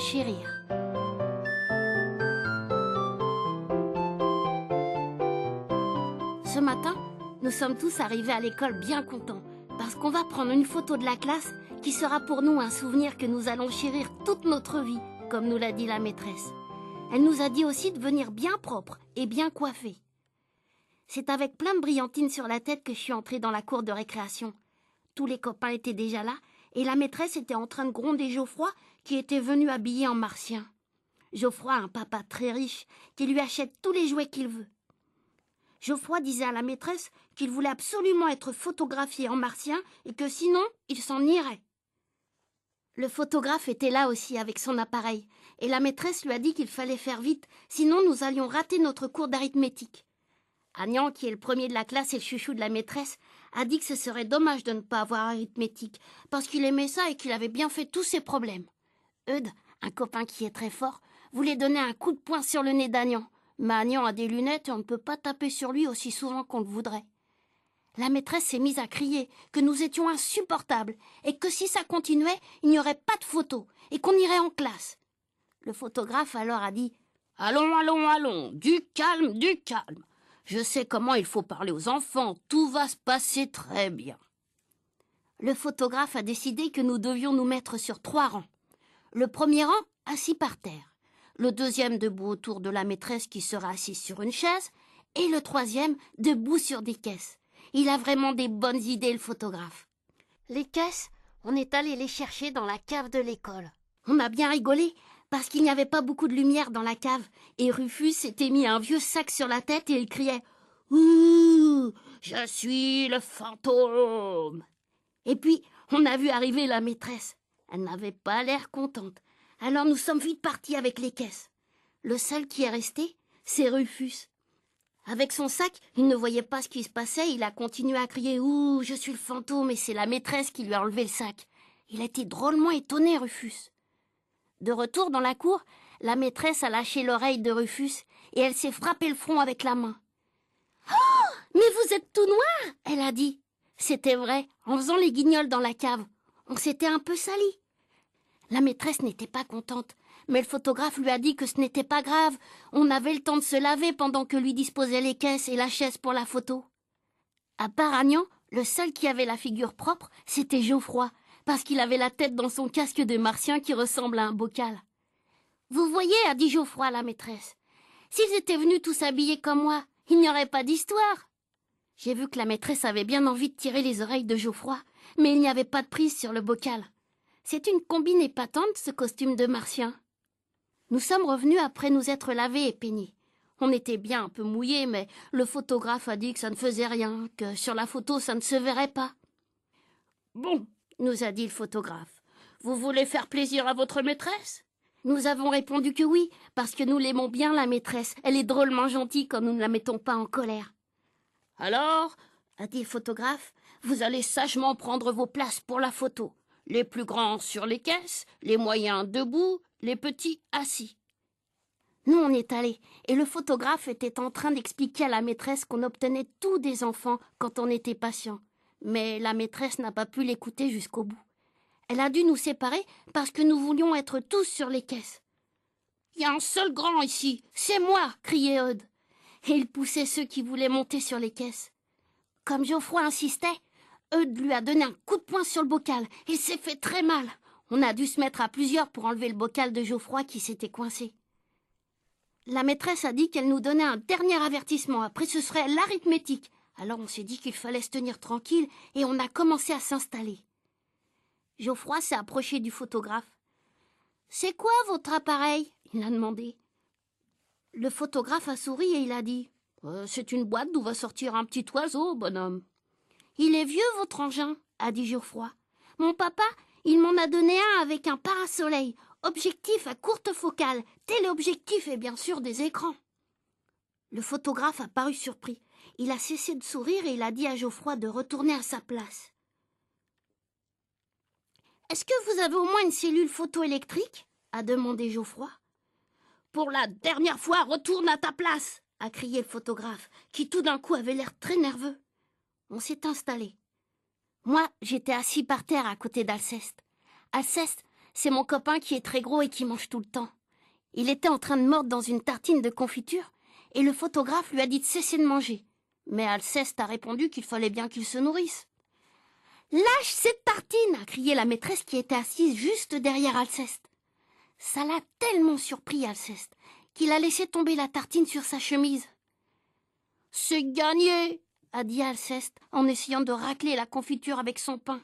renchérir. Ce matin, nous sommes tous arrivés à l'école bien contents, parce qu'on va prendre une photo de la classe qui sera pour nous un souvenir que nous allons chérir toute notre vie, comme nous l'a dit la maîtresse. Elle nous a dit aussi de venir bien propre et bien coiffé. C'est avec plein de brillantines sur la tête que je suis entrée dans la cour de récréation. Tous les copains étaient déjà là, et la maîtresse était en train de gronder Geoffroy, qui était venu habillé en martien. Geoffroy a un papa très riche, qui lui achète tous les jouets qu'il veut. Geoffroy disait à la maîtresse qu'il voulait absolument être photographié en martien et que sinon, il s'en irait. Le photographe était là aussi avec son appareil, et la maîtresse lui a dit qu'il fallait faire vite, sinon nous allions rater notre cours d'arithmétique. Agnan, qui est le premier de la classe et le chouchou de la maîtresse, a dit que ce serait dommage de ne pas avoir arithmétique, parce qu'il aimait ça et qu'il avait bien fait tous ses problèmes. Eudes, un copain qui est très fort, voulait donner un coup de poing sur le nez d'Agnan, mais Agnan a des lunettes et on ne peut pas taper sur lui aussi souvent qu'on le voudrait. La maîtresse s'est mise à crier que nous étions insupportables et que si ça continuait, il n'y aurait pas de photo et qu'on irait en classe. Le photographe alors a dit « Allons, allons, allons, du calme, du calme. Je sais comment il faut parler aux enfants, tout va se passer très bien. » Le photographe a décidé que nous devions nous mettre sur 3 rangs. Le premier rang, assis par terre. Le deuxième debout autour de la maîtresse qui sera assise sur une chaise. Et le troisième debout sur des caisses. Il a vraiment des bonnes idées, le photographe. Les caisses, on est allé les chercher dans la cave de l'école. On a bien rigolé, parce qu'il n'y avait pas beaucoup de lumière dans la cave, et Rufus s'était mis un vieux sac sur la tête et il criait « Ouh, je suis le fantôme !» Et puis, on a vu arriver la maîtresse. Elle n'avait pas l'air contente. Alors nous sommes vite partis avec les caisses. Le seul qui est resté, c'est Rufus. Avec son sac, il ne voyait pas ce qui se passait, il a continué à crier « Ouh, je suis le fantôme !» et c'est la maîtresse qui lui a enlevé le sac. Il a été drôlement étonné, Rufus. De retour dans la cour, la maîtresse a lâché l'oreille de Rufus et elle s'est frappé le front avec la main. « Oh, mais vous êtes tout noir !» elle a dit. C'était vrai, en faisant les guignols dans la cave. On s'était un peu salis. La maîtresse n'était pas contente, mais le photographe lui a dit que ce n'était pas grave. On avait le temps de se laver pendant que lui disposait les caisses et la chaise pour la photo. À part Agnan, le seul qui avait la figure propre, c'était Geoffroy, parce qu'il avait la tête dans son casque de martien qui ressemble à un bocal. « Vous voyez, a dit Geoffroy à la maîtresse, s'ils étaient venus tous habillés comme moi, il n'y aurait pas d'histoire. » J'ai vu que la maîtresse avait bien envie de tirer les oreilles de Geoffroy, mais il n'y avait pas de prise sur le bocal. C'est une combine épatante, ce costume de martien. Nous sommes revenus après nous être lavés et peignés. On était bien un peu mouillés, mais le photographe a dit que ça ne faisait rien, que sur la photo ça ne se verrait pas. « Bon, nous a dit le photographe, vous voulez faire plaisir à votre maîtresse ?» Nous avons répondu que oui, parce que nous l'aimons bien, la maîtresse. Elle est drôlement gentille quand nous ne la mettons pas en colère. « Alors, a dit le photographe, vous allez sagement prendre vos places pour la photo. Les plus grands sur les caisses, les moyens debout, les petits assis. » Nous, on est allés, et le photographe était en train d'expliquer à la maîtresse qu'on obtenait tout des enfants quand on était patient. Mais la maîtresse n'a pas pu l'écouter jusqu'au bout. Elle a dû nous séparer parce que nous voulions être tous sur les caisses. « Il y a un seul grand ici, c'est moi !» criait Eudes. Et il poussait ceux qui voulaient monter sur les caisses. Comme Geoffroy insistait, Eudes lui a donné un coup de poing sur le bocal. Il s'est fait très mal. On a dû se mettre à plusieurs pour enlever le bocal de Geoffroy qui s'était coincé. La maîtresse a dit qu'elle nous donnait un dernier avertissement. Après, ce serait l'arithmétique. Alors on s'est dit qu'il fallait se tenir tranquille et on a commencé à s'installer. Geoffroy s'est approché du photographe. « C'est quoi votre appareil ?» il a demandé. Le photographe a souri et il a dit « C'est une boîte d'où va sortir un petit oiseau, bonhomme. »« Il est vieux, votre engin ?» a dit Geoffroy. « Mon papa, il m'en a donné un avec un parasoleil, objectif à courte focale, téléobjectif et bien sûr des écrans. » Le photographe a paru surpris. Il a cessé de sourire et il a dit à Geoffroy de retourner à sa place. « Est-ce que vous avez au moins une cellule photoélectrique ?» a demandé Geoffroy. « Pour la dernière fois, retourne à ta place !» a crié le photographe, qui tout d'un coup avait l'air très nerveux. On s'est installé. Moi, j'étais assis par terre à côté d'Alceste. Alceste, c'est mon copain qui est très gros et qui mange tout le temps. Il était en train de mordre dans une tartine de confiture et le photographe lui a dit de cesser de manger. Mais Alceste a répondu qu'il fallait bien qu'il se nourrisse. « Lâche cette tartine !» a crié la maîtresse qui était assise juste derrière Alceste. Ça l'a tellement surpris, Alceste, qu'il a laissé tomber la tartine sur sa chemise. « C'est gagné !» a dit Alceste en essayant de racler la confiture avec son pain.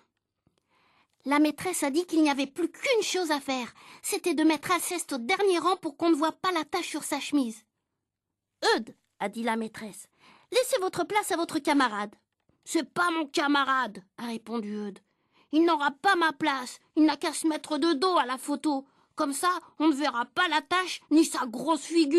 La maîtresse a dit qu'il n'y avait plus qu'une chose à faire, c'était de mettre Alceste au dernier rang pour qu'on ne voie pas la tache sur sa chemise. « Eudes !» a dit la maîtresse, « laissez votre place à votre camarade. »« C'est pas mon camarade !» a répondu Eudes. « Il n'aura pas ma place, il n'a qu'à se mettre de dos à la photo. Comme ça, on ne verra pas la tache ni sa grosse figure. »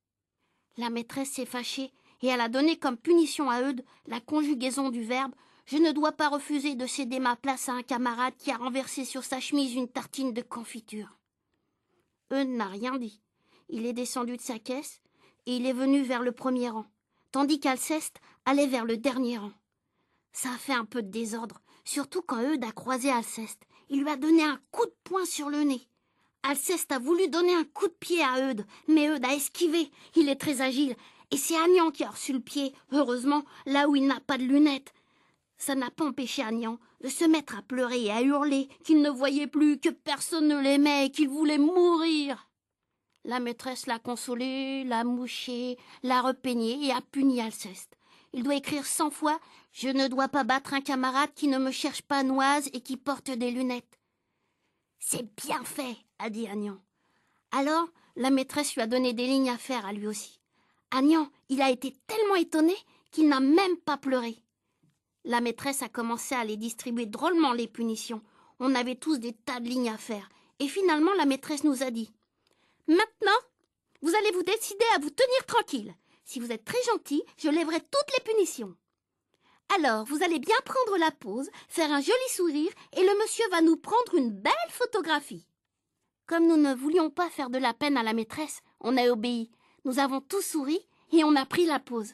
La maîtresse s'est fâchée et elle a donné comme punition à Eudes la conjugaison du verbe « Je ne dois pas refuser de céder ma place à un camarade qui a renversé sur sa chemise une tartine de confiture. » Eudes n'a rien dit. Il est descendu de sa caisse et il est venu vers le premier rang, tandis qu'Alceste allait vers le dernier rang. Ça a fait un peu de désordre, surtout quand Eudes a croisé Alceste. Il lui a donné un coup de poing sur le nez. Alceste a voulu donner un coup de pied à Eudes, mais Eudes a esquivé. Il est très agile. Et c'est Agnan qui a reçu le pied, heureusement, là où il n'a pas de lunettes. Ça n'a pas empêché Agnan de se mettre à pleurer et à hurler qu'il ne voyait plus, que personne ne l'aimait et qu'il voulait mourir. La maîtresse l'a consolé, l'a mouché, l'a repeigné et a puni Alceste. Il doit écrire 100 fois « Je ne dois pas battre un camarade qui ne me cherche pas noise et qui porte des lunettes. » « C'est bien fait, » a dit Agnan. Alors, la maîtresse lui a donné des lignes à faire à lui aussi. Agnan, il a été tellement étonné qu'il n'a même pas pleuré. La maîtresse a commencé à les distribuer drôlement, les punitions. On avait tous des tas de lignes à faire. Et finalement, la maîtresse nous a dit « Maintenant, vous allez vous décider à vous tenir tranquille. Si vous êtes très gentil, je lèverai toutes les punitions. Alors, vous allez bien prendre la pause, faire un joli sourire et le monsieur va nous prendre une belle photographie. » Comme nous ne voulions pas faire de la peine à la maîtresse, on a obéi. Nous avons tous souri et on a pris la pause.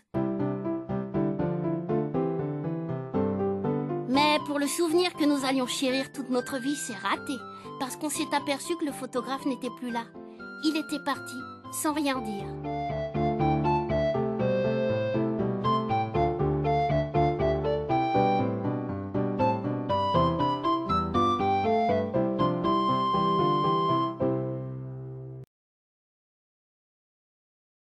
Mais pour le souvenir que nous allions chérir toute notre vie, c'est raté, parce qu'on s'est aperçu que le photographe n'était plus là. Il était parti, sans rien dire.